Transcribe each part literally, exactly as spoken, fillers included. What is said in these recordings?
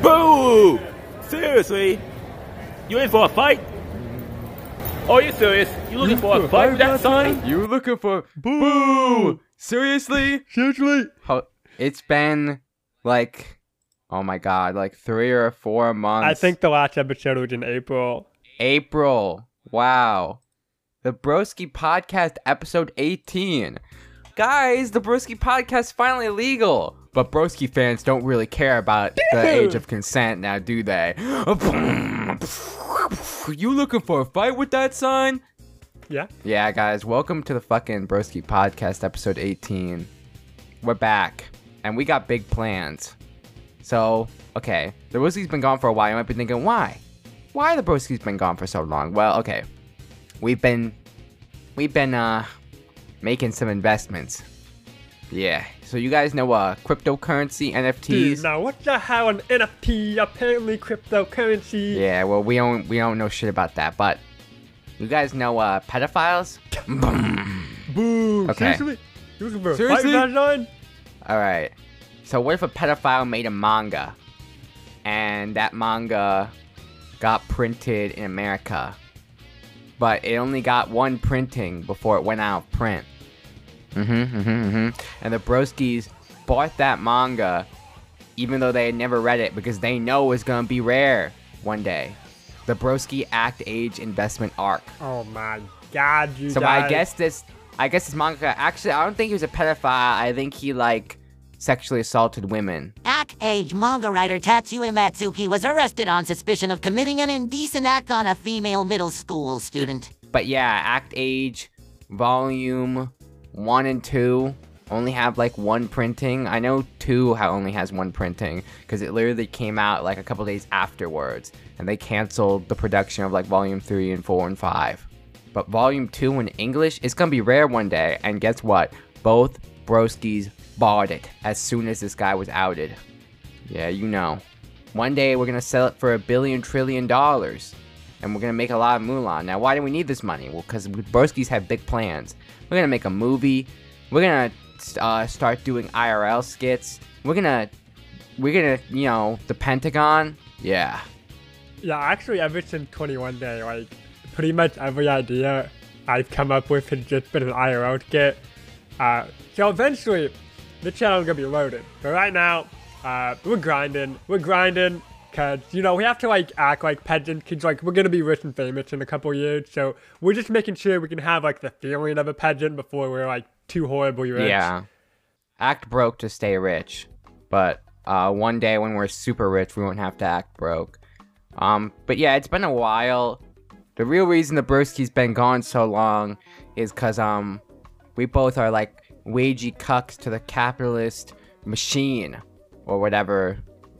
Boo! Seriously? You in for a fight? Oh, you serious? You looking for a fight with that sign? You looking for Boo! Seriously? Seriously? How, it's been like, oh my god, like three or four months. I think the last episode was in April. April. Wow. The Broski Podcast episode eighteen. Guys, the Broski Podcast is finally legal. But Broski fans don't really care about Dude. the age of consent now, do they? You looking for a fight with that sign? Yeah? Yeah, guys, welcome to the fucking Broski Podcast episode eighteen. We're back, and we got big plans. So, okay, the Broski's been gone for a while. You might be thinking, why? Why the Broski's been gone for so long? Well, okay, we've been, we've been, uh, making some investments. Yeah, so you guys know, uh, cryptocurrency, N F Ts? Dude, now what the hell an N F T, apparently cryptocurrency? Yeah, well, we don't, we don't know shit about that, but you guys know, uh, pedophiles? Boo! Okay. Seriously? You looking for a Seriously? fight with that sign? Alright, so what if a pedophile made a manga, and that manga got printed in America, but it only got one printing before it went out of print? Mm-hmm, mm-hmm, mm-hmm. And the Broskis bought that manga, even though they had never read it, because they know it's gonna be rare one day. The Broski Act Age Investment Arc. Oh my god, you So guys. I guess this, I guess this manga, actually, I don't think he was a pedophile. I think he, like, sexually assaulted women. Act age manga writer Tatsuya Matsuki was arrested on suspicion of committing an indecent act on a female middle school student. But yeah, Act Age, Volume one and two only have, like, one printing. I know two ha- only has one printing, because it literally came out, like, a couple days afterwards, and they canceled the production of, like, Volume three and four and five. But Volume two in English, it's gonna be rare one day, and guess what? Both Broskis bought it as soon as this guy was outed. Yeah, you know. One day we're gonna sell it for a billion trillion dollars, and we're gonna make a lot of moolah. Now, why do we need this money? Well, because Broskis have big plans. We're gonna make a movie. We're gonna uh, start doing I R L skits. We're gonna, we're gonna, you know, the Pentagon. Yeah. Yeah, actually, ever since twenty-one day, like, pretty much every idea I've come up with has just been an I R L skit. Uh, so eventually, the channel's gonna be loaded. But right now, uh, we're grinding. We're grinding, cause, you know, we have to, like, act like peasants, cause, like, we're gonna be rich and famous in a couple years, so we're just making sure we can have, like, the feeling of a peasant before we're, like, too horribly rich. Yeah. Act broke to stay rich. But, uh, one day when we're super rich, we won't have to act broke. Um, but yeah, it's been a while. The real reason the Broski's been gone so long is cause, um, we both are, like, wagey cucks to the capitalist machine, or whatever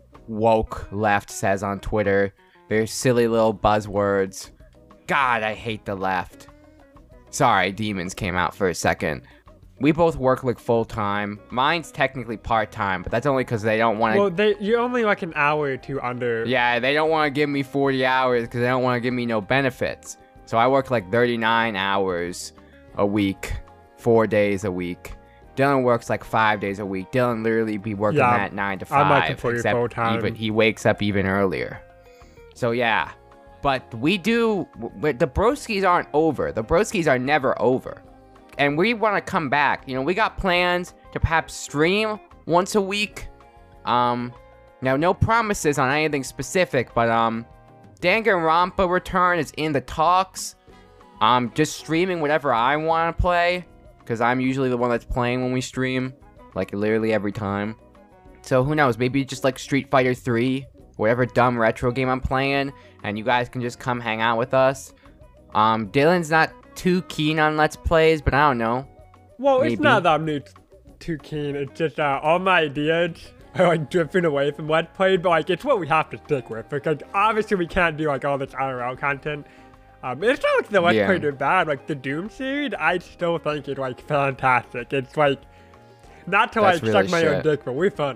woke left says on Twitter. Their silly little buzzwords. God, I hate the left. Sorry, demons came out for a second. We both work, like, full-time. Mine's technically part-time, but that's only because they don't want to... Well, they, you're only, like, an hour or two under. Yeah, they don't want to give me forty hours because they don't want to give me no benefits. So I work, like, thirty-nine hours a week, four days a week. Dylan works, like, five days a week. Dylan literally be working Yeah, at nine to five. I'm like completely except full-time. even he wakes up even earlier. So yeah, but we do. But the Broskis aren't over. The Broskis are never over, and we want to come back. You know, we got plans to perhaps stream once a week. Um, now no promises on anything specific, but um, Danganronpa return is in the talks. Um, just streaming whatever I want to play. Because I'm usually the one that's playing when we stream. Like, literally every time. So, who knows? Maybe just, like, Street Fighter three. Whatever dumb retro game I'm playing. And you guys can just come hang out with us. Um, Dylan's not too keen on Let's Plays, but I don't know. Well, Maybe. it's not that I'm new- too keen. It's just uh, all my ideas are, like, drifting away from Let's Plays. But, like, it's what we have to stick with. Because, obviously, we can't do, like, all this I R L content. Um, it's not like the Let's Yeah. Play are bad. Like, the Doom series, I still think it's, like, fantastic. It's, like, not to, That's like, really suck my own shit. dick, but we're funny.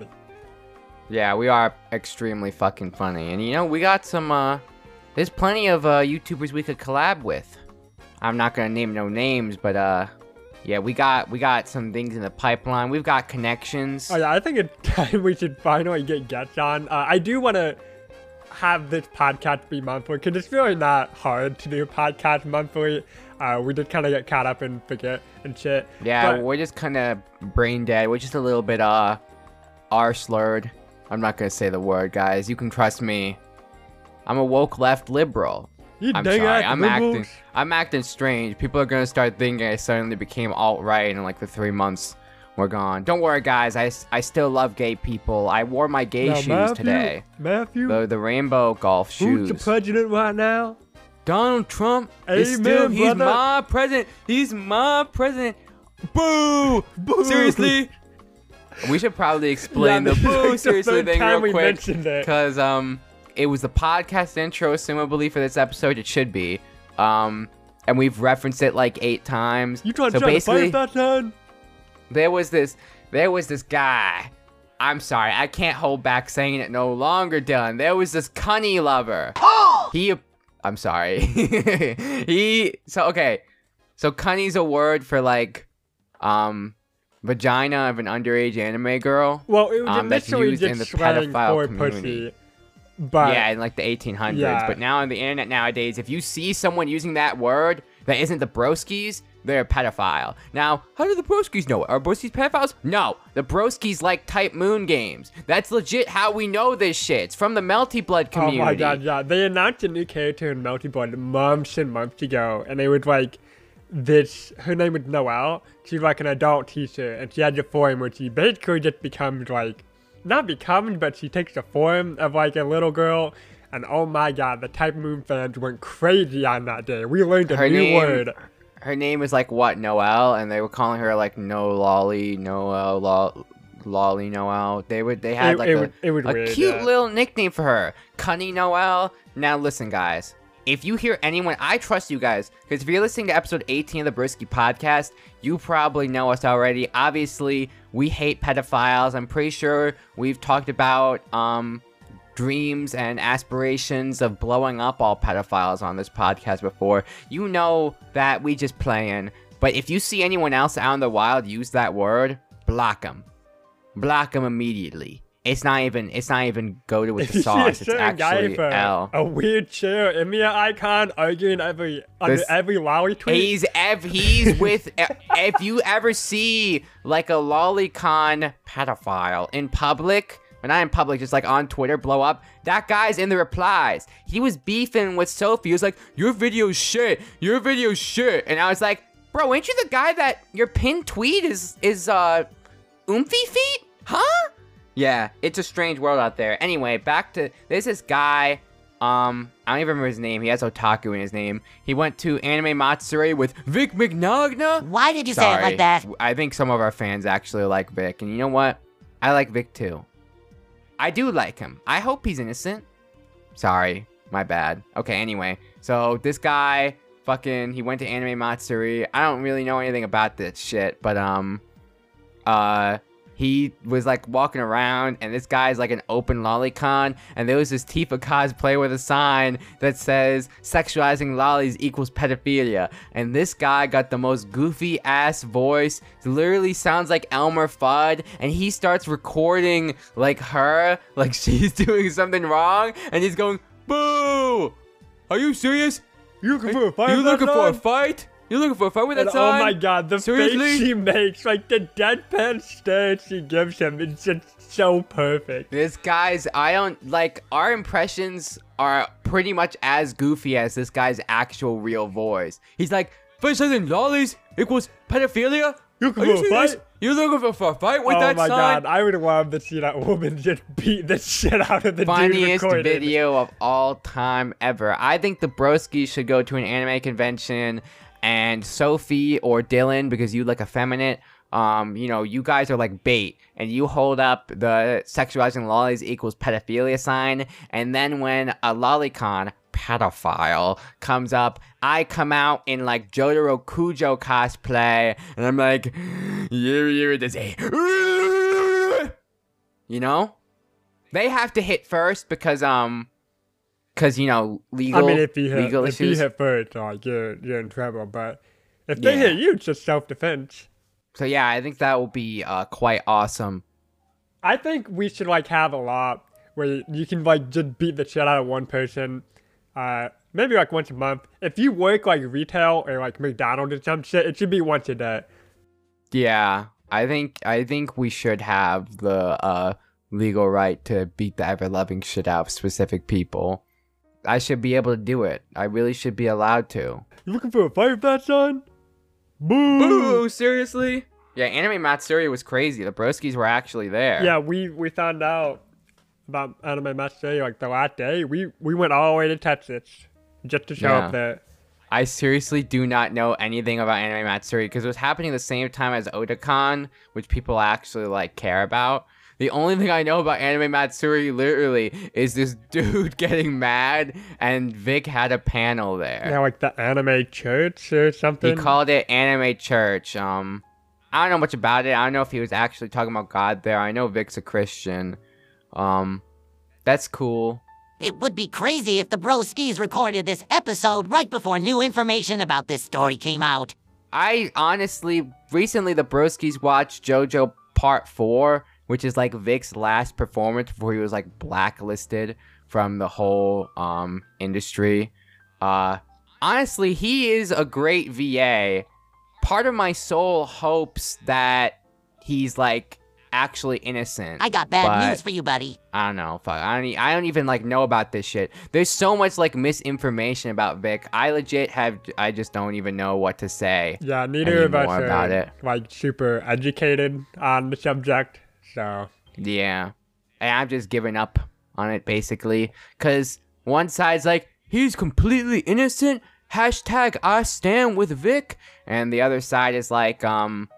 Yeah, we are extremely fucking funny. And, you know, we got some, uh... There's plenty of, uh, YouTubers we could collab with. I'm not gonna name no names, but, uh... yeah, we got we got some things in the pipeline. We've got connections. Oh yeah, I think it's time we should finally get guests on. Uh, I do want to have this podcast be monthly because it's really not hard to do a podcast monthly. Uh, we just kind of get caught up and forget and shit. Yeah, but, we're just kind of brain dead. We're just a little bit uh, R slurred. I'm not gonna say the word, guys. You can trust me. I'm a woke left liberal. You I'm dang sorry. ass I'm liberals. acting. I'm acting strange. People are gonna start thinking I suddenly became alt right in like the three months we're gone. Don't worry, guys. I, I still love gay people. I wore my gay Now, shoes Matthew, today. Matthew, The the rainbow golf shoes. who's the president right now? Donald Trump is Amen, still, he's brother. my president. He's my president. Boo! Boo! Seriously? We should probably explain Yeah, the this is like boo the seriously third thing time real we quick. mentioned it. Because um, it was the podcast intro, assumably, for this episode. It should be. Um, and we've referenced it like eight times. You trying so to try to basically, fight that son? there was this, there was this guy. I'm sorry, I can't hold back saying it no longer, Dylan. There was this cunny lover. He, I'm sorry. he, so, okay. So, cunny's a word for, like, um, vagina of an underage anime girl. Well, it was um, that's initially used in just the slang pedophile for community. pussy, but Yeah, in, like, the eighteen hundreds. Yeah. But now on the internet nowadays, if you see someone using that word that isn't the broskies, they're a pedophile. Now, how do the broskies know it? Are broskies pedophiles? No. The broskies like Type Moon games. That's legit how we know this shit. It's from the Melty Blood community. oh my god, yeah, they announced a new character in Melty Blood months and months ago, and they would like this. Her name was Noelle. She's like an adult teacher, and she has a form where she basically just becomes like, not becomes, but she takes the form of like a little girl. And oh my god, the Type Moon fans went crazy on that day. We learned a Her new name- word. Her name is like what, Noelle, and they were calling her like No Lolly, Noelle, Lo- Lolly Noelle. They would, they had It- like it a, would- it would a weird, cute yeah. little nickname for her, Cunny Noelle. Now listen, guys. If you hear anyone, I trust you guys, because if you're listening to episode eighteen of the Brisky podcast, you probably know us already. Obviously, we hate pedophiles. I'm pretty sure we've talked about um. dreams and aspirations of blowing up all pedophiles on this podcast before. You know that we just playing. But if you see anyone else out in the wild use that word, block them. Block them immediately. It's not even. It's not even go to with If the you see a sauce. It's certain guy actually with a, L. a weird chair Emiya icon arguing every under This- every lolly tweet. He's ev- he's with. If you ever see like a lolicon pedophile in public. But not in public, just like on Twitter, blow up. That guy's in the replies. He was beefing with Sophie. He was like, your video's shit. Your video's shit. And I was like, bro, ain't you the guy that your pinned tweet is, is uh, oomphy feet? Huh? Yeah, it's a strange world out there. Anyway, back to, there's this guy, um, I don't even remember his name. He has otaku in his name. He went to Anime Matsuri with Vic Mignogna. Why did you say Sorry. it like that? I think some of our fans actually like Vic. And you know what? I like Vic too. I do like him. I hope he's innocent. Sorry, my bad. Okay, anyway. So this guy, fucking, he went to Anime Matsuri. I don't really know anything about this shit, but um, uh, he was like walking around, and this guy's like an open lolicon, and there was this Tifa cosplay with a sign that says sexualizing lollies equals pedophilia, and this guy got the most goofy ass voice. It literally sounds like Elmer Fudd, and he starts recording like her, like she's doing something wrong, and he's going, boo! Are you serious? You looking for a fight? You with that looking for a sign? fight? You looking for a fight with that And sign? oh my god, the Seriously? face she makes, like the deadpan stare she gives him, it's just so perfect. This guy's, I don't, like, our impressions are pretty much as goofy as this guy's actual real voice. He's like, fetishizing lollies equals pedophilia? You looking Are you for a serious? fight? You looking for, for a fight with Oh that my sign? god, I would love to see that woman just beat the shit out of the dude Funniest recording. video of all time ever. I think the broskies should go to an anime convention, and Sophie or Dylan, because you look effeminate, um, you know, you guys are like bait, and you hold up the sexualizing lollies equals pedophilia sign, and then when a lolicon pedophile comes up, I come out in like Jotaro Kujo cosplay, and I'm like, you're, you're this, you know? They have to hit first because, um, because, you know, legal, I mean, if you hit, legal if you issues. hit first, like, you're, you're in trouble, but If they Yeah. hit you, it's just self-defense. So yeah, I think that will be uh, quite awesome. I think we should like have a lot where you can like just beat the shit out of one person, uh, maybe like once a month. If you work like retail or like McDonald's or some shit, it should be once a day. Yeah, I think I think we should have the uh, legal right to beat the ever-loving shit out of specific people. I should be able to do it. I really should be allowed to. You looking for a fight with that, son? Boo! Boo! Seriously? Yeah, Anime Matsuri was crazy. The broskies were actually there. Yeah, we we found out about Anime Matsuri like the last day. We we went all the way to Texas just to show Yeah. up there. I seriously do not know anything about Anime Matsuri because it was happening the same time as Otakon, which people actually like care about. The only thing I know about Anime Matsuri literally is this dude getting mad and Vic had a panel there. Yeah, like the anime church or something. He called it Anime Church. Um, I don't know much about it. I don't know if he was actually talking about God there. I know Vic's a Christian. Um, that's cool. It would be crazy if the Broskis recorded this episode right before new information about this story came out. I honestly, recently the Broskis watched JoJo Part four, which is like Vic's last performance before he was like blacklisted from the whole um industry. Uh, honestly, he is a great V A. Part of my soul hopes that he's like actually innocent. I got bad but news for you, buddy. I don't know. Fuck. I don't. e- I don't even like know about this shit. There's so much like misinformation about Vic. I legit have. I just don't even know what to say. Yeah, neither of us anymore are about it. like super educated on the subject. So Yeah, and I've just given up on it basically. Cause one side's like he's completely innocent. Hashtag I stand with Vic, and the other side is like um.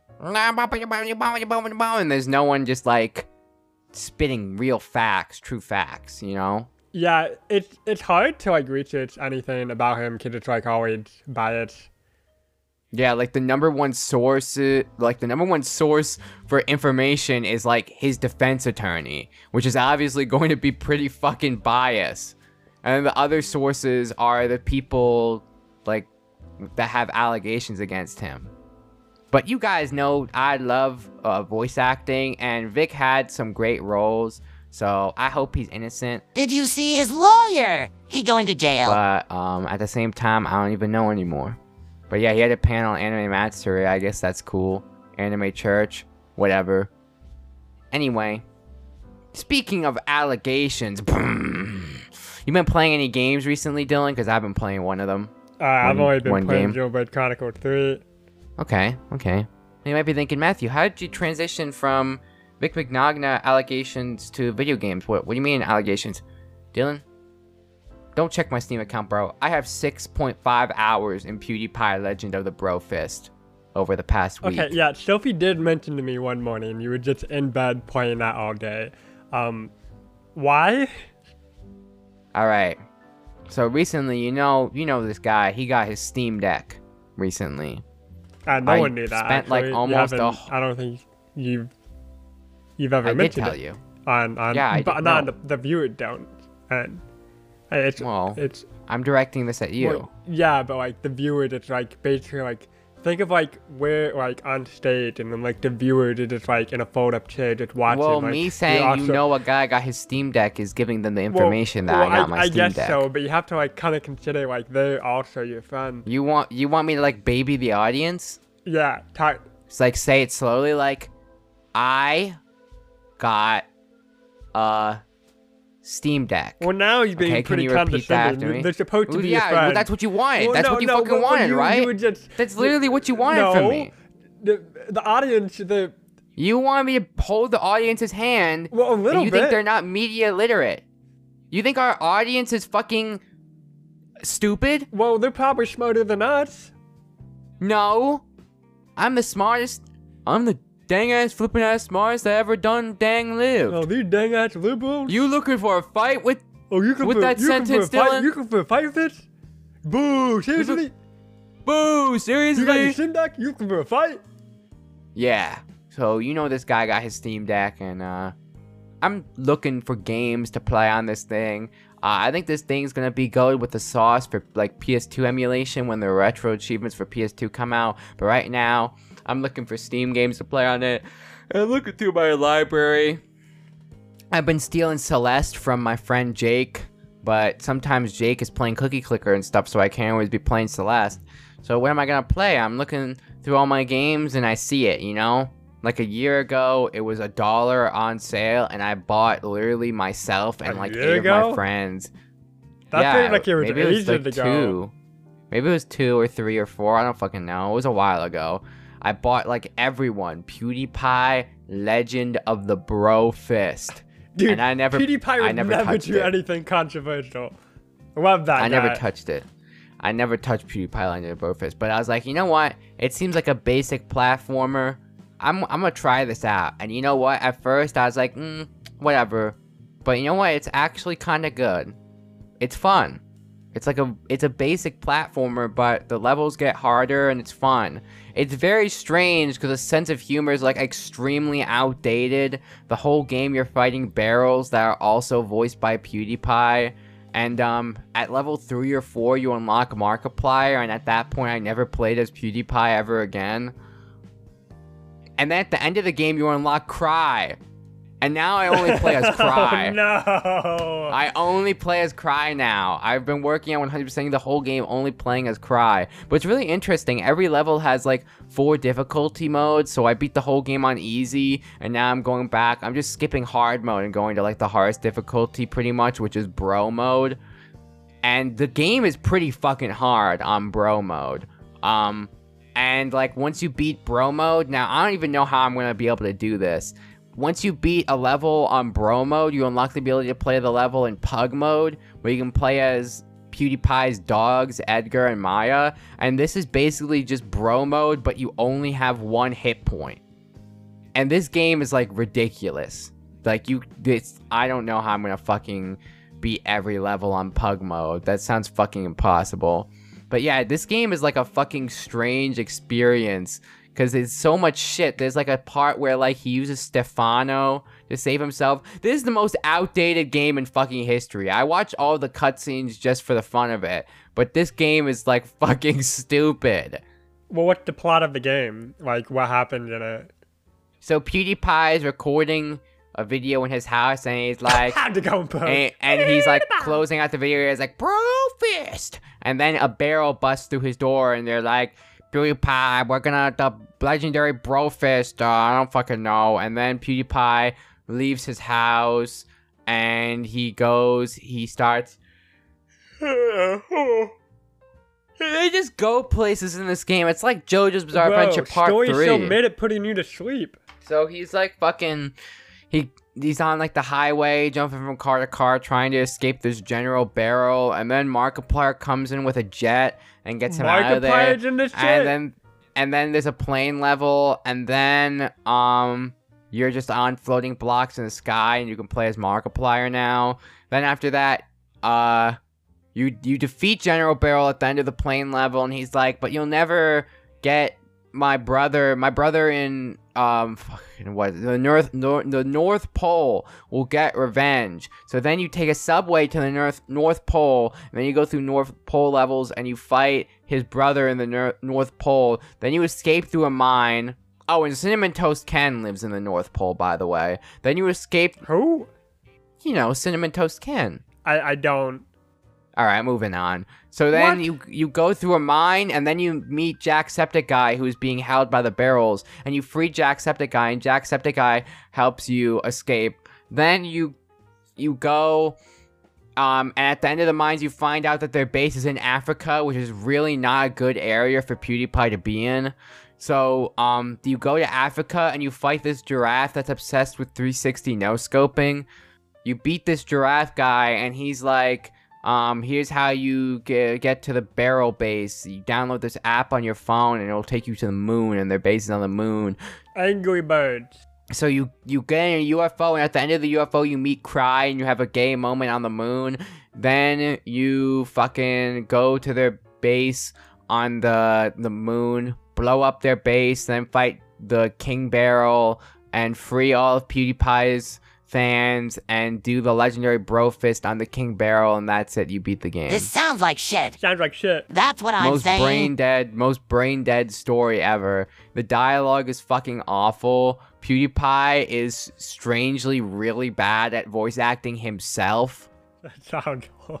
And there's no one just like spitting real facts, true facts, you know? yeah, it's it's hard to like research anything about him because it's like always biased. Yeah, like the number one source, like the number one source for information is like his defense attorney, which is obviously going to be pretty fucking biased. And the other sources are the people like that have allegations against him. But you guys know I love uh, voice acting, and Vic had some great roles, so I hope he's innocent. Did you see his lawyer? He going to jail. But um, at the same time, I don't even know anymore. But yeah, he had a panel on Anime Matsuri. I guess that's cool. Anime Church, whatever. Anyway, speaking of allegations, you been playing any games recently, Dylan? Because I've been playing one of them. Uh, I've One- only been one playing game. Jailbird Chronicle three. Okay, okay. You might be thinking, Matthew, how did you transition from Vic Mignogna allegations to video games? What, what do you mean allegations? Dylan? Don't check my Steam account, bro. I have six point five hours in PewDiePie Legend of the Bro Fist over the past week. Okay, yeah, Sophie did mention to me one morning you were just in bed playing that all day. Um, why? Alright. So recently, you know, you know this guy, he got his Steam Deck recently. Uh, no I one knew that. spent, like, actually. You almost a haven't- wh- I don't think you've you've ever I did mentioned tell it you. on on. Yeah, I but did- not no. the, the viewers don't. And hey, it's Well, it's I'm directing this at you. well, yeah, but like the viewers, it's like basically like think of like we're like on stage and then like the viewers are just like in a fold-up chair just watching. Well, like, me you saying you also- know a guy got his Steam Deck is giving them the Well- information that well, I got my I Steam guess Deck. so, but you have to like kind of consider like they're also your friend. You want you want me to like baby the audience? Yeah, talk. It's like say it slowly, like I got a Steam Deck. Well, now you're being Okay, can pretty you repeat that condescending. after me? They're supposed to Well, be yeah, your well, friend. that's what you wanted. Well, That's no, what you no, fucking well, wanted, you, right? You would just, That's literally what you wanted no, from me. The, the audience, the You want me to hold the audience's hand, well, a little and you bit. think they're not media literate. You think our audience is fucking stupid? Well, they're probably smarter than us. No. I'm the smartest. I'm the dang ass flipping ass smartest that ever done dang lived. Oh, these dang ass liberals. You looking for a fight with? oh, you can with for, that you can sentence, for a fight, Dylan? You can for a fight with this? Boo! Seriously? Boo! You got your Seriously? Steam Deck? You can for a fight? Yeah. So you know this guy got his Steam Deck, and uh, I'm looking for games to play on this thing. Uh, I think this thing's gonna be good with the sauce for like P S two emulation when the retro achievements for P S two come out. But right now, I'm looking for Steam games to play on it. And looking through my library, I've been stealing Celeste from my friend Jake, but sometimes Jake is playing Cookie Clicker and stuff, so I can't always be playing Celeste. So what am I gonna play? I'm looking through all my games and I see it, you know? Like a year ago, it was a dollar on sale, and I bought literally myself and A like year eight ago? of my friends. That yeah, feels like it was maybe it was ages like ago. two. Maybe it was two or three or four. I don't fucking know. It was a while ago. I bought like everyone. PewDiePie, Legend of the Bro Fist. Dude, and I never, PewDiePie would I never, never touched do it. anything controversial. Love that I guy. never touched it. I never touched PewDiePie Legend of the Bro Fist. But I was like, you know what? It seems like a basic platformer. I'm, I'm gonna try this out. And you know what? At first, I was like, mm, whatever. But you know what? It's actually kind of good. It's fun. It's like a, it's a basic platformer, but the levels get harder and it's fun. It's very strange because the sense of humor is like extremely outdated. The whole game you're fighting barrels that are also voiced by PewDiePie. And um, at level three or four, you unlock Markiplier, and at that point, I never played as PewDiePie ever again. And then at the end of the game, you unlock Cry. And now I only play as Cry. Oh, no. I only play as Cry now. I've been working on one hundred percent the whole game only playing as Cry. But it's really interesting. Every level has like four difficulty modes. So I beat the whole game on easy. And now I'm going back. I'm just skipping hard mode and going to like the hardest difficulty pretty much, which is bro mode. And the game is pretty fucking hard on bro mode. Um, and like once you beat bro mode, now I don't even know how I'm going to be able to do this. Once you beat a level on bro mode, you unlock the ability to play the level in pug mode, where you can play as PewDiePie's dogs, Edgar and Maya. And this is basically just bro mode, but you only have one hit point. And this game is like ridiculous. Like you, this, I don't know how I'm gonna fucking beat every level on pug mode. That sounds fucking impossible. But yeah, this game is like a fucking strange experience. Because there's so much shit. There's like a part where like he uses Stefano to save himself. This is the most outdated game in fucking history. I watch all the cutscenes just for the fun of it. But this game is like fucking stupid. Well, what's the plot of the game? Like, what happened in it? So PewDiePie is recording a video in his house and he's like... Had to go and post. And, and he's like closing out the video. He's like, Bro Fist! And then a barrel busts through his door and they're like... PewDiePie, we're gonna the legendary Bro Fist, uh, I don't fucking know. And then PewDiePie leaves his house and he goes, he starts. They just go places in this game. It's like JoJo's Bizarre Bro, Adventure Part story three. so mid it putting you to sleep. So he's like fucking, he he's on like the highway, jumping from car to car, trying to escape this General Barrel, and then Markiplier comes in with a jet and gets him out of there. Markiplier's in this shit? And then and then there's a plane level, and then um you're just on floating blocks in the sky, and you can play as Markiplier now. Then after that, uh, you you defeat General Barrel at the end of the plane level, and he's like, but you'll never get my brother, my brother in um fucking what the north, north the North Pole will get revenge. So then you take a subway to the North North Pole, and then you go through North Pole levels and you fight his brother in the Nor North Pole. Then you escape through a mine. Oh, and Cinnamon Toast Ken lives in the North Pole, by the way. Then you escape. Who? You know, Cinnamon Toast Ken. I I don't. All right, moving on. So then What? you you go through a mine, and then you meet Jacksepticeye, who's being held by the barrels, and you free Jacksepticeye, and Jacksepticeye helps you escape. Then you you go, um, and at the end of the mines, you find out that their base is in Africa, which is really not a good area for PewDiePie to be in. So, um, you go to Africa, and you fight this giraffe that's obsessed with three sixty no-scoping. You beat this giraffe guy, and he's like... Um, here's how you get, get to the barrel base. You download this app on your phone and it'll take you to the moon, and their base is on the moon. Angry Birds. So you, you get in a U F O, and at the end of the U F O you meet Cry and you have a gay moment on the moon. Then you fucking go to their base on the, the moon, blow up their base, then fight the King Barrel and free all of PewDiePie's fans and do the legendary bro fist on the King Barrel, and that's it. You beat the game. This sounds like shit. Sounds like shit. That's what I'm most saying. brain dead, most brain dead story ever. The dialogue is fucking awful. PewDiePie is strangely really bad at voice acting himself. That sounds cool.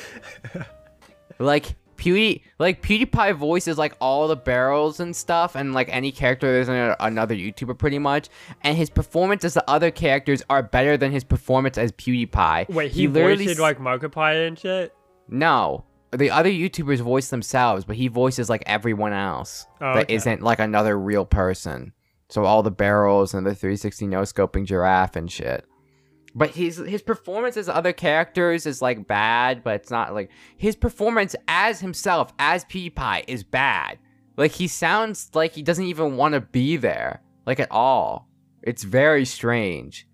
Like Pewdie, like PewDiePie voices like all the barrels and stuff, and like any character there's an, another YouTuber pretty much. And his performance as the other characters are better than his performance as PewDiePie. Wait, he, he literally voiced like Markiplier and shit? No, the other YouTubers voice themselves, but he voices like everyone else Oh, that okay. isn't like another real person. So all the barrels and the three sixty no scoping giraffe and shit. But his his performance as other characters is like bad, but it's not like his performance as himself as PewDiePie is bad. Like he sounds like he doesn't even want to be there, like at all. It's very strange.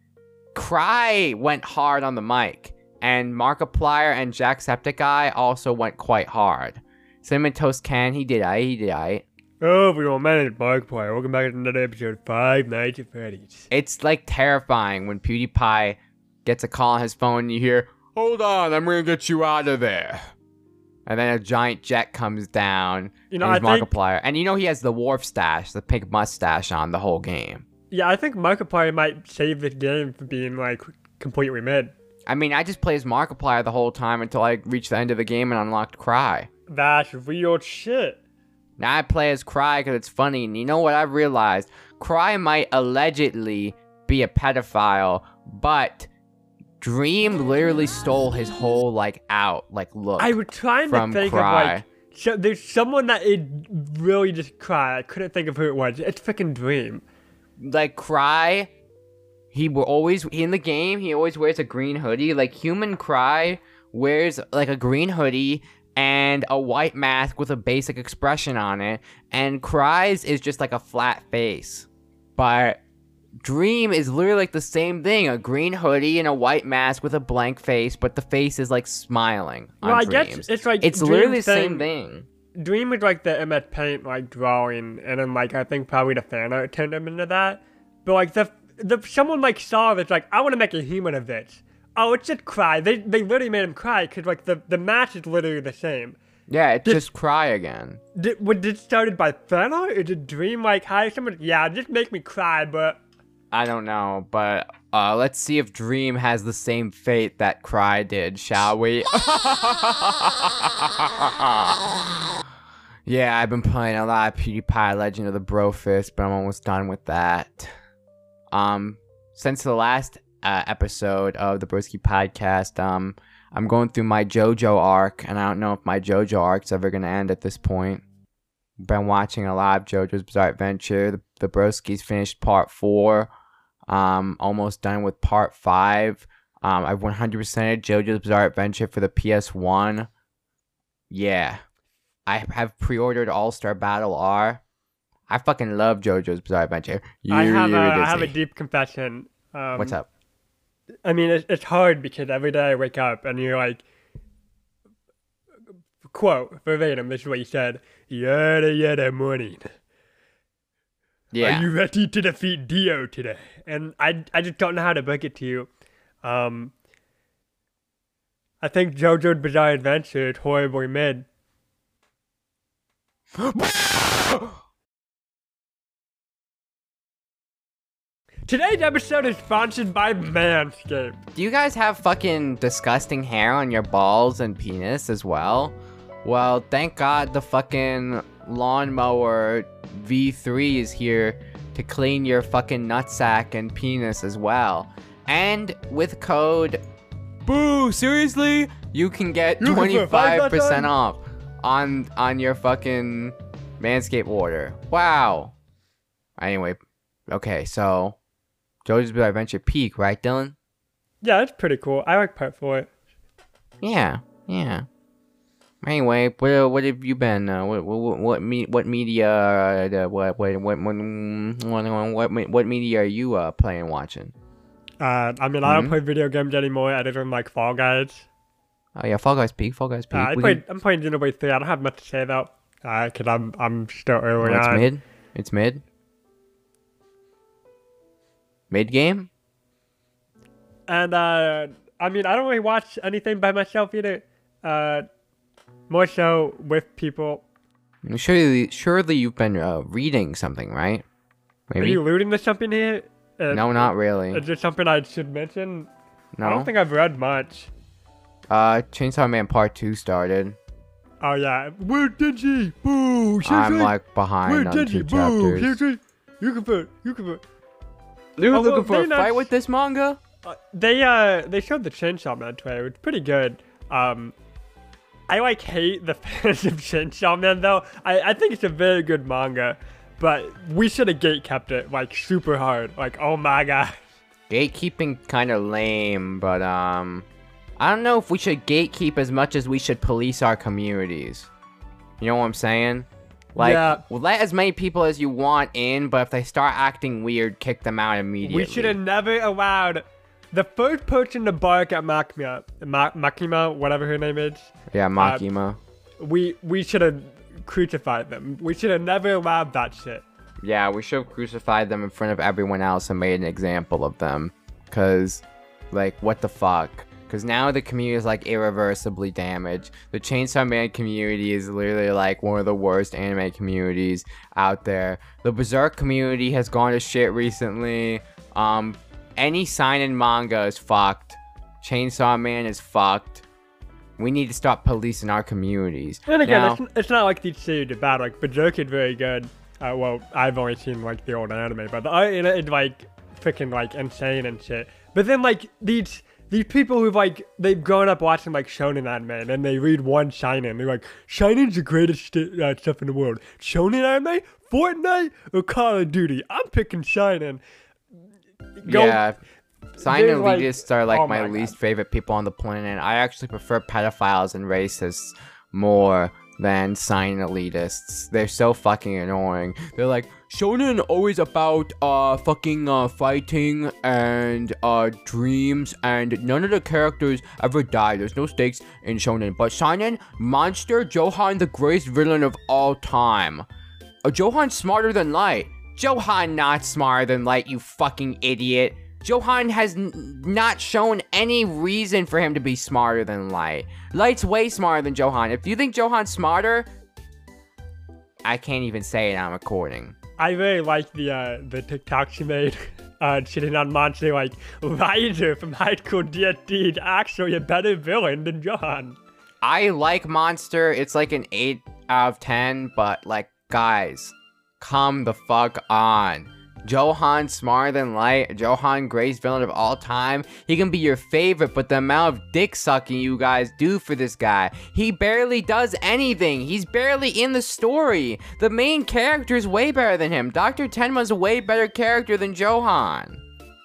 Cry went hard on the mic, and Markiplier and Jacksepticeye also went quite hard. Cinnamon Toast Can, he did I, he did I. Oh, everyone, my name is Markiplier. Welcome back to another episode of Five Nights at Freddy's. It's like terrifying when PewDiePie gets a call on his phone and you hear, "Hold on, I'm gonna get you out of there." And then a giant jet comes down, You know, and he's I think- Markiplier. And you know he has the Worf stash, the pink mustache on the whole game. Yeah, I think Markiplier might save this game from being, like, completely mid. I mean, I just play as Markiplier the whole time until I reached the end of the game and unlocked Cry. That's real shit. Now I play as Cry because it's funny, and you know what I've realized? Cry might allegedly be a pedophile, but Dream literally stole his whole, like, out, like, look I was trying to from think Cry. of, like, so there's someone that is really just Cry. I couldn't think of who it was. It's freaking Dream. Like, Cry, he will always, in the game, he always wears a green hoodie. Like, human Cry wears, like, a green hoodie and a white mask with a basic expression on it. And Cry's is just, like, a flat face. But Dream is literally, like, the same thing. A green hoodie and a white mask with a blank face, but the face is, like, smiling on Well, I Dreams. guess it's like It's Dream's literally the thing- same thing. Dream is like the M S Paint, like, drawing, and then, like, I think probably the fan art turned him into that. But, like, the, the someone, like, saw this, like, I want to make a human of this. Oh, it's just Cry. They they literally made him cry, because, like, the, the match is literally the same. Yeah, it's Did- just Cry again. Did, was it started by fan art, or did Dream, like, hire someone? Yeah, just make me cry, but... I don't know, but uh, let's see if Dream has the same fate that Cry did, shall we? Yeah, I've been playing a lot of PewDiePie Legend of the Brofist, but I'm almost done with that. Um, since the last uh, episode of the Broski podcast, um, I'm going through my JoJo arc, and I don't know if my JoJo arc's ever gonna end at this point. Been watching a lot of JoJo's Bizarre Adventure. The, the Broskis finished part four. Um, almost done with part five. Um, I've one hundred percented JoJo's Bizarre Adventure for the P S one. Yeah. I have pre-ordered All-Star Battle R. I fucking love JoJo's Bizarre Adventure. I have, a, You're I have a dizzy. deep confession. Um, What's up? I mean, it's, it's hard because every day I wake up and you're like, quote, verbatim, this is what you said, yada yada morning. Yeah. Are you ready to defeat Dio today? And I, I just don't know how to break it to you. Um, I think JoJo's Bizarre Adventure is horribly mid. Today's episode is sponsored by Manscaped. Do you guys have fucking disgusting hair on your balls and penis as well? Well, thank God the fucking lawnmower V three is here to clean your fucking nutsack and penis as well. And with code BOO, seriously, you can get You can put five twenty-five percent bucks off on on your fucking Manscaped order. Wow. Anyway, okay, so JoJo's Bizarre Adventure peak, right, Dylan? Yeah, that's pretty cool. I like part four. Yeah, yeah. Anyway, what what have you been? Uh, what what what, me, what media? Uh, what what what what what what, what media are you uh, playing, watching? Uh, I mean, I don't Mhm. play video games anymore other than like Fall Guys. Oh yeah, Fall Guys peak, Fall Guys peak. Uh, I We played, can- I'm playing Xenoblade three. I don't have much to say though, uh, cause I'm I'm still early oh, it's on. mid. It's mid. Mid game. And uh, I mean, I don't really watch anything by myself either. Uh, more so with people. Surely, surely you've been uh, reading something, right? Maybe? Are you alluding to something here? Uh, No, not really. Is there something I should mention? No. I don't think I've read much. Uh, Chainsaw Man Part Two started. Oh yeah, where did she? Boo! I'm like behind on two chapters. Seriously? You can put. You can put. You're Oh, well, looking for they a not- fight with this manga? Uh, they uh they showed the Chainsaw Man trailer. It's pretty good. Um, I like hate the fans of Chainsaw Man though. I I think it's a very good manga, but we should have gatekept it like super hard. Like oh my god. Gatekeeping kind of lame, but um, I don't know if we should gatekeep as much as we should police our communities. You know what I'm saying? Like, Yeah. well, let as many people as you want in, but if they start acting weird, kick them out immediately. We should have never allowed the first person to bark at Makima, Ma- Makima, whatever her name is. Yeah, Makima. We we should have crucified them. We should have never allowed that shit. Yeah, we should have crucified them in front of everyone else and made an example of them. Cause, like, what the fuck? Cause now the community is like irreversibly damaged. The Chainsaw Man community is literally like one of the worst anime communities out there. The Berserk community has gone to shit recently. Um, any seinen manga is fucked. Chainsaw Man is fucked. We need to stop policing our communities. And again, Now- it's, it's not like these series are bad. Like Berserk is very good. Uh, well, I've only seen like the old anime, but the art in it is like freaking like insane and shit. But then like these these people who've like they've grown up watching like shonen anime and then they read one shonen, they're like shonen's the greatest st- uh, stuff in the world. Shonen anime, Fortnite, or Call of Duty? I'm picking shonen. Go- Yeah. Sign There's, like- elitists are like oh my, my least God. favorite people on the planet. I actually prefer pedophiles and racists more than sign elitists. They're so fucking annoying. They're like, shonen always about uh fucking uh fighting and uh dreams, and none of the characters ever die. There's no stakes in shonen. But seinen, Monster, Johan, the greatest villain of all time. Uh, Johan's smarter than Light. Johan not smarter than Light, you fucking idiot. Johan has n not shown any reason for him to be smarter than Light. Light's way smarter than Johan. If you think Johan's smarter, I can't even say it on recording. I really like the uh, the TikTok she made. Uh, shitting on Monster like Riser from High School D S D is actually a better villain than Johan. I like Monster. It's like an eight out of ten, but like, guys, come the fuck on. Johan smarter than Light. Johan greatest villain of all time. He can be your favorite, but the amount of dick sucking you guys do for this guy, he barely does anything. He's barely in the story. The main character is way better than him. Doctor Tenma's a way better character than Johan.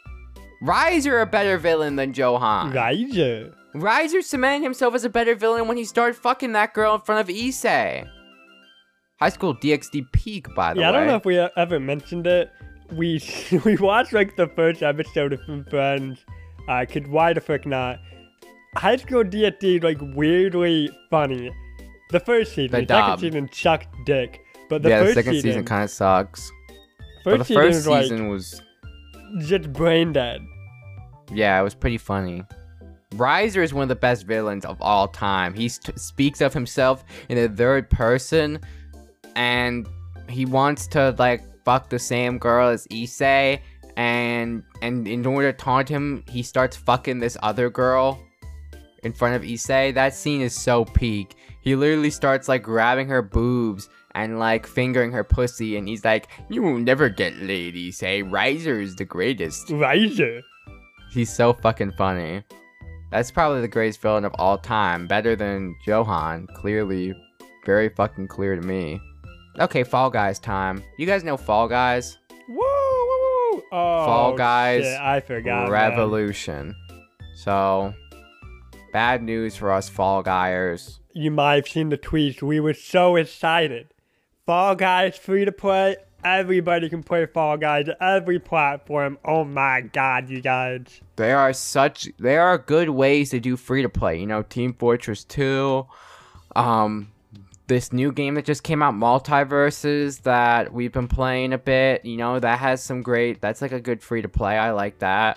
Riser a better villain than Johan. Riser. Riser cemented himself as a better villain when he started fucking that girl in front of Issei. High School D X D peak, by the Yeah, I way. don't know if we ever mentioned it. We we watched like the first episode of From Friends. Uh, cause why the frick not? High School D S D is like weirdly funny. The first season, The the, second dub. season sucked dick. But the yeah, first the second season, season kind of sucks. first But the season first was like season was, just brain dead. yeah, it was pretty funny. Riser is one of the best villains of all time. He st- speaks of himself in the third person, and he wants to like fuck the same girl as Issei, and and in order to taunt him, he starts fucking this other girl in front of Issei. That scene is so peak. He literally starts like grabbing her boobs and like fingering her pussy, and he's like, "You will never get laid, Issei. Riser is the greatest." Riser. He's so fucking funny. That's probably the greatest villain of all time. Better than Johan. Clearly. Very fucking clear to me. Okay, Fall Guys time. You guys know Fall Guys? Woo, woo, woo. Oh, Fall Guys shit, I forgot. man. Revolution. So, bad news for us Fall Guyers. You might have seen the tweets. We were so excited. Fall Guys free to play. Everybody can play Fall Guys. Every platform. Oh my god, you guys. There are such, there are good ways to do free to play. You know, Team Fortress two. Um, this new game that just came out, Multiverses, that we've been playing a bit. You know, that has some great, that's like a good free to play. I like that.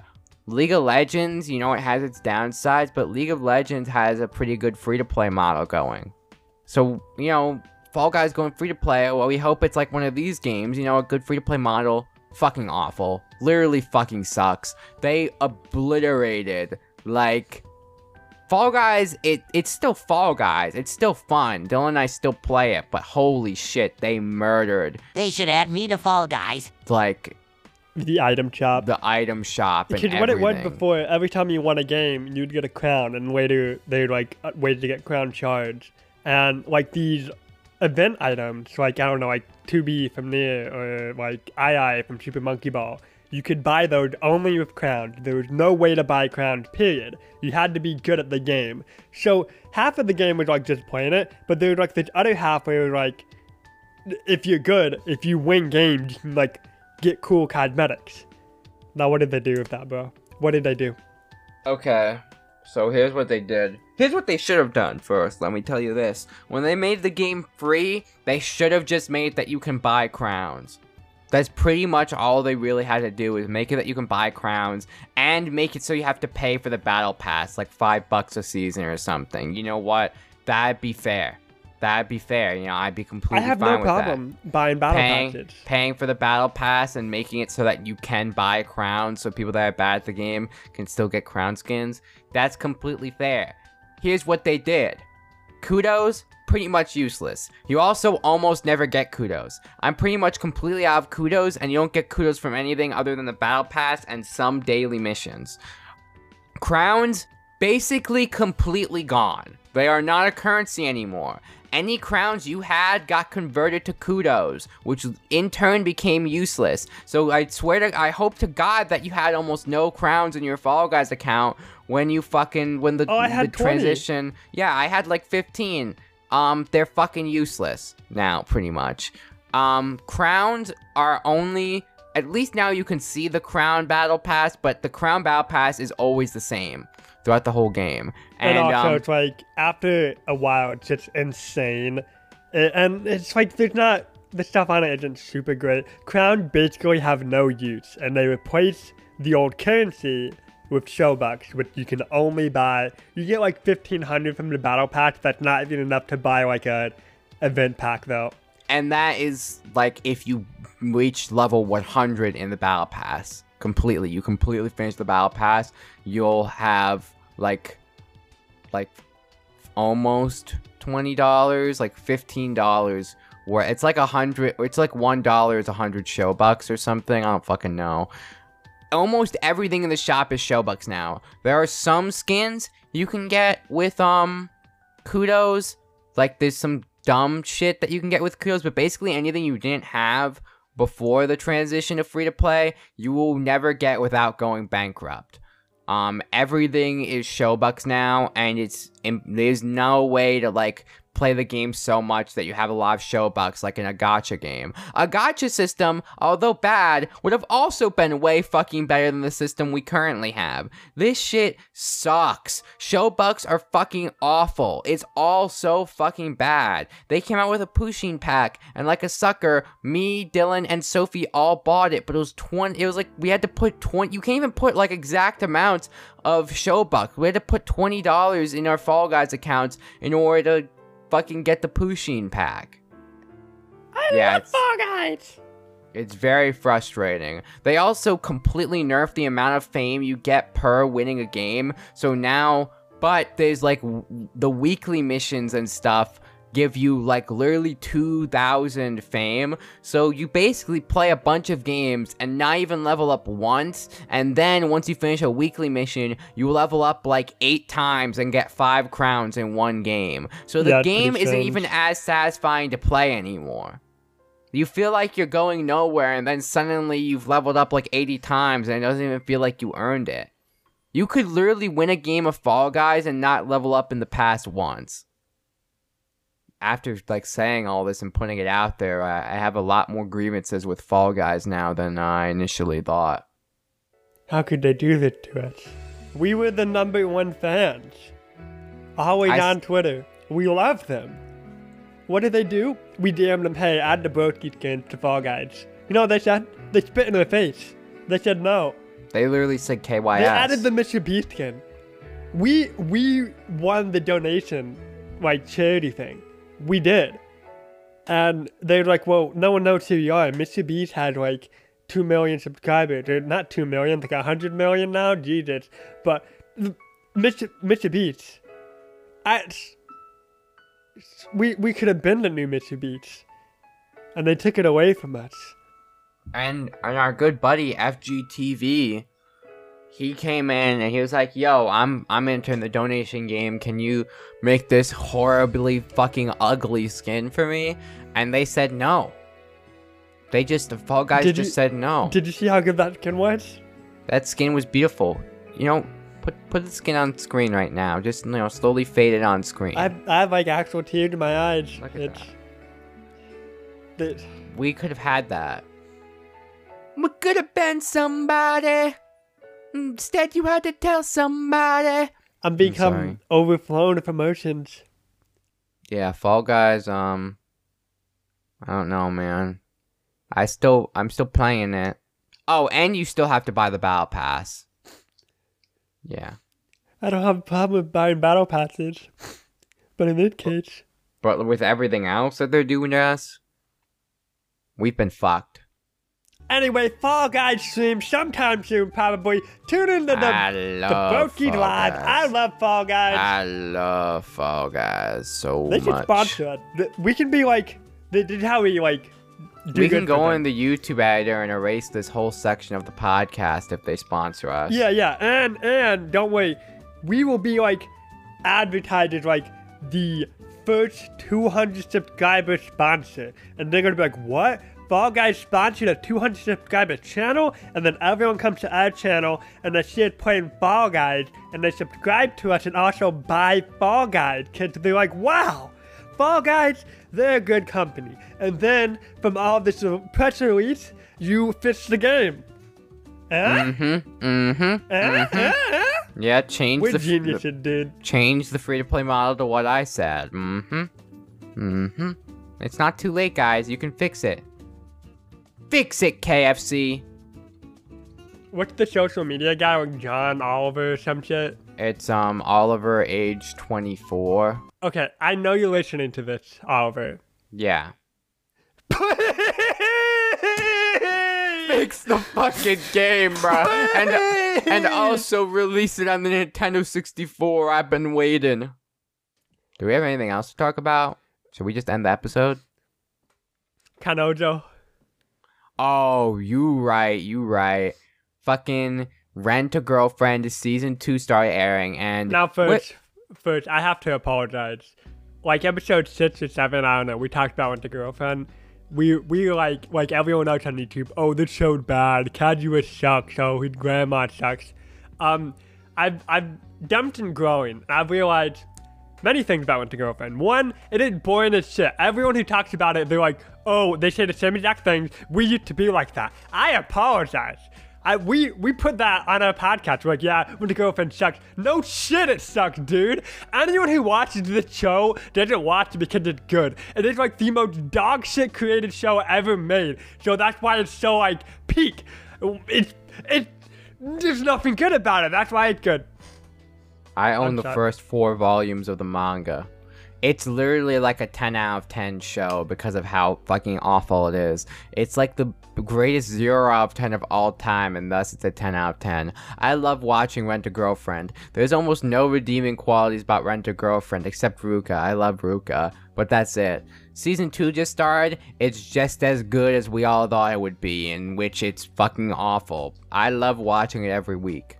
League of Legends, you know, it has its downsides, but League of Legends has a pretty good free-to-play model going. So, you know, Fall Guys going free-to-play, well, we hope it's like one of these games, you know, a good free-to-play model. Fucking awful. Literally fucking sucks. They obliterated, like... Fall Guys, it it's still Fall Guys. It's still fun. Dylan and I still play it, but holy shit, they murdered. They should add me to Fall Guys. Like... The item shop. The item shop and Because everything. what it was before, every time you won a game, you'd get a crown, and later they'd like uh, wait to get crown charged. And like these event items, like I don't know, like two B from Nier or like I I from Super Monkey Ball, you could buy those only with crowns. There was no way to buy crowns, period. You had to be good at the game. So half of the game was like just playing it, but there was like this other half where it was like, if you're good, if you win games, you can like get cool cosmetics. Now what did they do with that, bro? What did they do? Okay, so here's what they did. Here's what they should have done first, let me tell you this. When they made the game free, they should have just made that you can buy crowns. That's pretty much all they really had to do, is make it that you can buy crowns, and make it so you have to pay for the battle pass, like five bucks a season or something. You know what? That'd be fair. That'd be fair. You know, I'd be completely I have fine no with problem buying battle paying, passes. Paying for the battle pass and making it so that you can buy crowns, so people that are bad at the game can still get crown skins. That's completely fair. Here's what they did. Kudos, pretty much useless. You also almost never get kudos. I'm pretty much completely out of kudos, and you don't get kudos from anything other than the battle pass and some daily missions. Crowns, basically completely gone. They are not a currency anymore. Any crowns you had got converted to kudos, which in turn became useless. So I swear to, I hope to God that you had almost no crowns in your Fall Guys account when you fucking, when the, oh, I the had transition. Yeah, I had like fifteen. Um, they're fucking useless now, pretty much. Um, crowns are only, at least now you can see the crown battle pass, but the crown battle pass is always the same throughout the whole game. And, And, also, um, it's like, after a while, it's just insane. It, and it's like, there's not, the stuff on it isn't super great. Crown basically have no use, and they replace the old currency with Showbucks, which you can only buy. You get like fifteen hundred from the battle pass. That's not even enough to buy like a event pack, though. And that is, like, if you reach level one hundred in the battle pass completely. You completely finish the battle pass, you'll have, like, like, almost twenty dollars, like fifteen dollars, where it's like a hundred, it's like one dollar is a hundred Showbucks or something, I don't fucking know. Almost everything in the shop is Showbucks now. There are some skins you can get with, um, kudos, like, there's some dumb shit that you can get with kudos, but basically anything you didn't have before the transition to free-to-play, you will never get without going bankrupt. Um, everything is Showbucks now, and it's, there's no way to, like, play the game so much that you have a lot of Showbucks like in a gacha game. A gacha system, although bad, would have also been way fucking better than the system we currently have. This shit sucks. Showbucks are fucking awful. It's all so fucking bad. They came out with a Pusheen pack, and like a sucker, me, Dylan, and Sophie all bought it, but it was twenty, it was like, we had to put twenty, you can't even put like exact amounts of Showbucks. We had to put twenty dollars in our Fall Guys accounts in order to fucking get the Pusheen pack. I yeah, love it's, Fall Guys! It's very frustrating. They also completely nerfed the amount of fame you get per winning a game. So now, but there's like w the weekly missions and stuff give you like literally two thousand fame. So you basically play a bunch of games and not even level up once. And then once you finish a weekly mission, you level up like eight times and get five crowns in one game. So the Yeah, game pretty isn't strange. even as satisfying to play anymore. You feel like you're going nowhere, and then suddenly you've leveled up like eighty times, and it doesn't even feel like you earned it. You could literally win a game of Fall Guys and not level up in the past once. After like saying all this and putting it out there, I, I have a lot more grievances with Fall Guys now than I initially thought. How could they do this to us? We were the number one fans. Always I on s- Twitter. We love them. What did they do? We D M'd them, hey, add the Broski skins to Fall Guys. You know what they said? They spit in their face. They said no. They literally said K Y S. They added the Mister Beast skin. We we won the donation, like, charity thing. We did. And they were like, well, no one knows who you are. Mister Beast had, like, two million subscribers. Or not two million, like one hundred million now. Jesus. But Mister Mister Beast, I, we, we could have been the new Mister Beast. And they took it away from us. And, and our good buddy F G T V, he came in and he was like, yo, I'm I'm entering the donation game. Can you make this horribly fucking ugly skin for me? And they said no. They just, the Fall Guys Did just you- said no. Did you see how good that skin was? That skin was beautiful. You know, put put the skin on screen right now. Just, you know, slowly fade it on screen. I have, I have like actual tears in my eyes. Look at it's, it, We could have had that. We could have been somebody. Instead, you had to tell somebody. I'm sorry. become overflown with emotions. Yeah, Fall Guys, um, I don't know, man. I still, I'm still playing it. Oh, and you still have to buy the Battle Pass. Yeah. I don't have a problem with buying battle passes. But in this case, But with everything else that they're doing to us, we've been fucked. anyway, Fall Guys stream sometime soon, probably. Tune into the, I the love Brokey Fall Live. Guys. I love Fall Guys. I love Fall Guys so they should much. sponsor us. Th- We can be like, this is how we like do We good can go for in them. the YouTube editor and erase this whole section of the podcast if they sponsor us. Yeah, yeah, and and don't worry, we will be like advertised as like the first two hundred subscriber sponsor, and they're gonna be like, what? Fall Guys sponsored a two hundred subscriber channel, and then everyone comes to our channel and they see us playing Fall Guys, and they subscribe to us and also buy Fall Guys. Kids will be like, wow, Fall Guys, they're a good company. And then from all this uh, press release, you fix the game. Huh? Mm-hmm. Mm-hmm. Eh? Eh? Eh? Yeah, change We're the f- geniuses, dude. change the free-to-play model to what I said. Mm-hmm. Mm-hmm. It's not too late, guys. You can fix it. Fix it, K F C. What's the social media guy, like John Oliver or some shit? It's um Oliver, age twenty-four. Okay, I know you're listening to this, Oliver. Yeah. Fix the fucking game, bro. And and also release it on the Nintendo sixty-four. I've been waiting. Do we have anything else to talk about? Should we just end the episode? Kanojo. Oh, you right, you right. Fucking Rent a Girlfriend season two started airing, and Now, Wait, first, first, I have to apologize. Like episode six or seven, I don't know. We talked about with the girlfriend. We we like like everyone else on YouTube. Oh, this show's bad. Kazuya sucks. Oh, his grandma sucks. Um, I've I've dumped and growing. And I've realized many things about Winter Girlfriend. One, it is boring as shit. Everyone who talks about it, they're like, oh, they say the same exact things. We used to be like that. I apologize. I, we we put that on our podcast. We're like, yeah, Winter Girlfriend sucks. No shit, it sucks, dude. Anyone who watches this show doesn't watch it because it's good. It is like the most dog shit created show ever made. So that's why it's so like peak. It's it. There's nothing good about it. That's why it's good. I own I'm the sorry. first four volumes of the manga. It's literally like a ten out of ten show because of how fucking awful it is. It's like the greatest zero out of ten of all time, and thus it's a ten out of ten. I love watching Rent a Girlfriend. There's almost no redeeming qualities about Rent a Girlfriend except Ruka. I love Ruka, but that's it. Season two just started. It's just as good as we all thought it would be, in which it's fucking awful. I love watching it every week.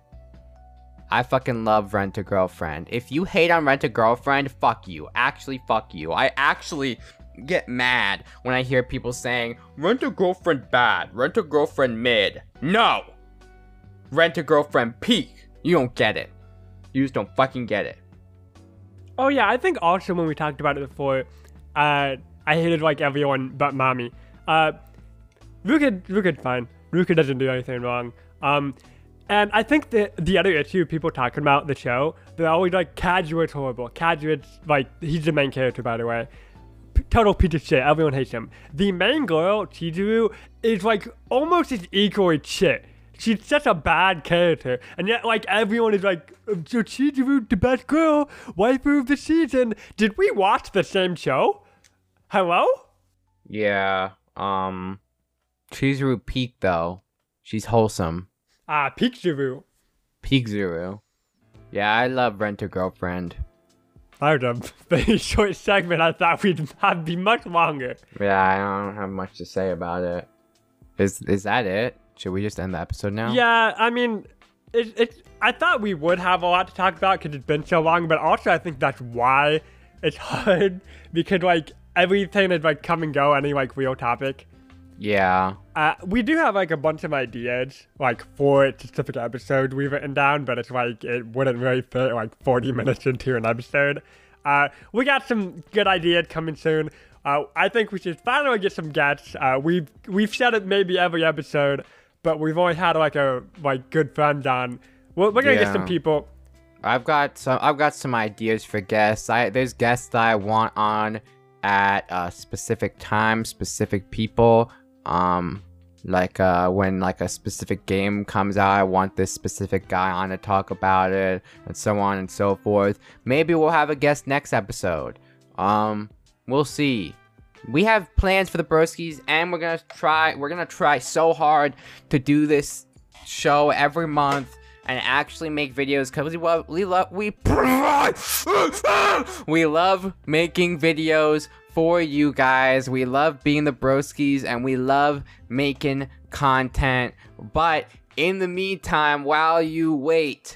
I fucking love Rent a Girlfriend. If you hate on Rent a Girlfriend, fuck you. Actually, fuck you. I actually get mad when I hear people saying, Rent a Girlfriend bad, Rent a Girlfriend mid. No! Rent a Girlfriend peak. You don't get it. You just don't fucking get it. Oh yeah, I think also when we talked about it before, uh, I hated like everyone but mommy. Uh, Ruka, Ruka's fine. Ruka doesn't do anything wrong. Um, and I think the the other issue people talking about the show, they're always like, Kazuya's horrible. Kazuya's like, he's the main character, by the way. P- total piece of shit. Everyone hates him. The main girl, Chizuru, is like almost as equally shit. she's such a bad character, and yet like everyone is like, so Chizuru, the best girl, waifu of the season. Did we watch the same show? Hello? Yeah. Um, Chizuru Peak though. She's wholesome. Ah, uh, Peekzuru. Peekzuru. Yeah, I love Rent a Girlfriend. That was a very short segment. I thought we'd have be much longer. Yeah, I don't have much to say about it. Is is that it? Should we just end the episode now? Yeah, I mean, it, it, I thought we would have a lot to talk about because it's been so long, but also I think that's why it's hard, because like everything is like come and go, any like real topic. Yeah. Uh, we do have like a bunch of ideas like for specific episodes we've written down, but it's like it wouldn't really fit like forty minutes into an episode. Uh, we got some good ideas coming soon. Uh, I think we should finally get some guests. Uh, we've we've said it maybe every episode, but we've only had like a like good friends on. We're, we're gonna Yeah. get some people. I've got some. I've got some ideas for guests. I there's guests that I want on at a specific time, specific people. Um, like uh, when like a specific game comes out, I want this specific guy on to talk about it, and so on and so forth. Maybe we'll have a guest next episode. Um, we'll see. We have plans for the Broskis, and we're gonna try. We're gonna try so hard to do this show every month and actually make videos, because we love we love we we love making videos for you guys. We love being the Broskis, and we love making content. But in the meantime, while you wait,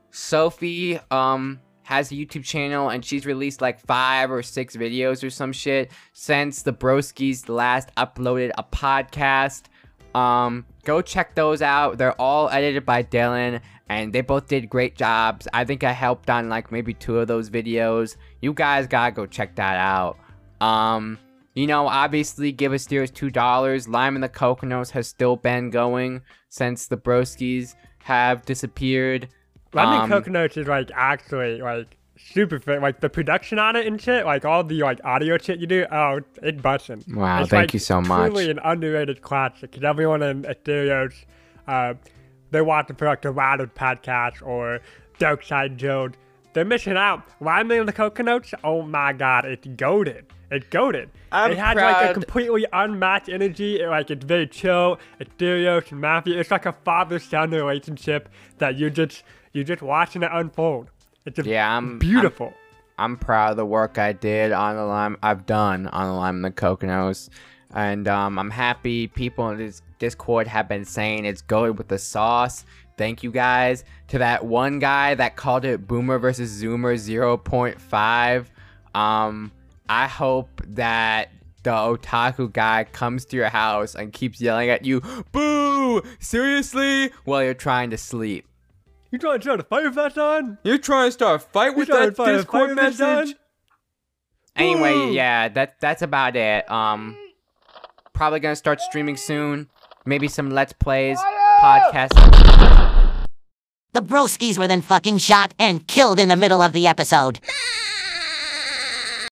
Sophie um has a YouTube channel, and she's released like five or six videos or some shit since the Broskis last uploaded a podcast. Um, go check those out. They're all edited by Dylan, and they both did great jobs. I think I helped on like maybe two of those videos. You guys gotta go check that out. Um, you know, obviously Give Us Steers two dollars. Lime and the Coconuts has still been going since the Broskis have disappeared. Lime Um, and Coconuts is like actually like super fit. Like the production on it and shit, like all the like audio shit you do, oh, it's busting. Wow, It's, thank like, you so much. Truly an underrated classic, because everyone in Asterios, uh, they watch the like the Rattled podcast or Dark Side Jones. They're missing out. Lime and the Coconuts, oh my god, it's goated. It's goated. I'm it has like a proud- completely unmatched energy. It, like it's very chill. Asterios and Matthew. It's like a father-son relationship that you just you just watching it unfold. It's just Yeah, I'm- beautiful. I'm proud of the work I did on the Lime. I've done on the Lime and the Coconuts, and um, I'm happy people in this Discord have been saying it's good with the sauce. Thank you guys. To that one guy that called it Boomer versus Zoomer zero point five. Um, I hope that the otaku guy comes to your house and keeps yelling at you, "Boo! Seriously?" while you're trying to sleep. You trying to start a fire with that son? You're trying to start a fight with trying that to fight a Discord fight with that message? son? Anyway, Boo! yeah, that that's about it. Um, probably gonna start streaming soon. Maybe some Let's Plays, podcasts. The Broskis were then fucking shot and killed in the middle of the episode.